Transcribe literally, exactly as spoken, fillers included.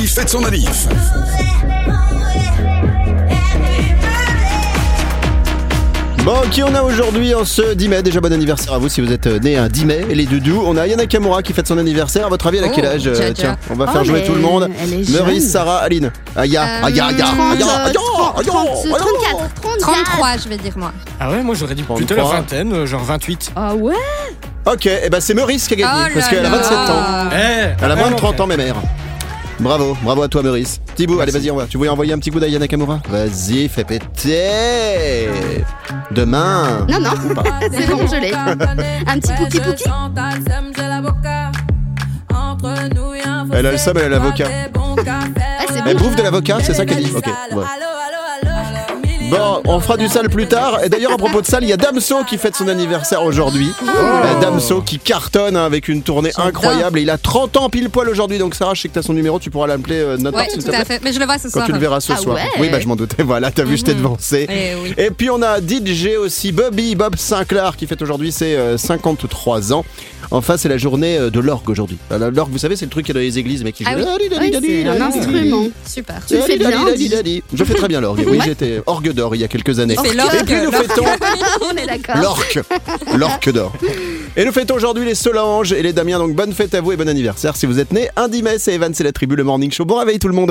qui fête son anniv. Bon, qui on a aujourd'hui en ce dix mai? Déjà bon anniversaire à vous si vous êtes né un dix mai, les doudous. On a Yana Kamura qui fête son anniversaire. À votre avis, elle a quel âge? Oh, euh, Tiens, on va Oh, faire jouer mais tout le monde. elle est jeune. Meurice, Sarah, Aline. Aya, Euh, Aya, Aya, trente, Aya, Aya, trente, Aya, trente, trente-quatre, trente-quatre. trente-trois, je vais dire moi. Ah ouais, moi j'aurais dit plutôt la trente-trois. vingtaine, euh, genre vingt-huit. Ah ouais. Ok, et ben c'est Meurice qui a gagné Oh parce là qu'elle a là. vingt-sept ans. Eh, Elle a moins de trente ok. ans, mes mères. Bravo, bravo à toi, Meurice. Thibaut, allez, vas-y, on va. Tu voulais envoyer un petit coup d'Aya Nakamura? Vas-y, fais péter. Demain. Non, non, c'est bon, je l'ai. Un petit pouki pouki. Elle a le seum, elle a l'avocat. Ah, c'est Elle bon. bouffe de l'avocat, c'est ça qu'elle dit? Ok, ouais. Bon, on fera du sale plus tard. Et d'ailleurs, à propos de sale, il y a Damso qui fête son anniversaire aujourd'hui. Euh, Damso qui cartonne hein, avec une tournée incroyable. Et il a trente ans pile poil aujourd'hui. Donc, Sarah, je sais que tu as son numéro. Tu pourras l'appeler euh, notre Ouais, part, s'il tout te plaît. à fait. Mais je le vois ce Quand soir. tu le verras ce Ah soir. ouais. Oui, bah je m'en doutais. Voilà, t'as vu, je t'ai devancé. Eh oui. Et puis on a D J aussi, Bobby, Bob Sinclair, qui fête aujourd'hui ses euh, cinquante-trois ans. Enfin, c'est la journée euh, de l'orgue aujourd'hui. Euh, L'orgue, vous savez, c'est le truc qu'il y a dans les églises, mais qui Ah joue. oui. Oui, c'est un instrument. Super. Tu le fais bien, Dali, dis. dali. Je fais très bien l'orgue. Oui, j'étais orgue d'or il y a quelques années. Tu fais l'orgue, Et puis nous l'orgue. fêtons On est d'accord. l'orque. L'orque d'or. Et nous fêtons aujourd'hui les Solange et les Damiens. Donc bonne fête à vous et bon anniversaire. Si vous êtes né un dix mai, c'est Evan, c'est la tribu, le morning show. Bon réveil tout le monde.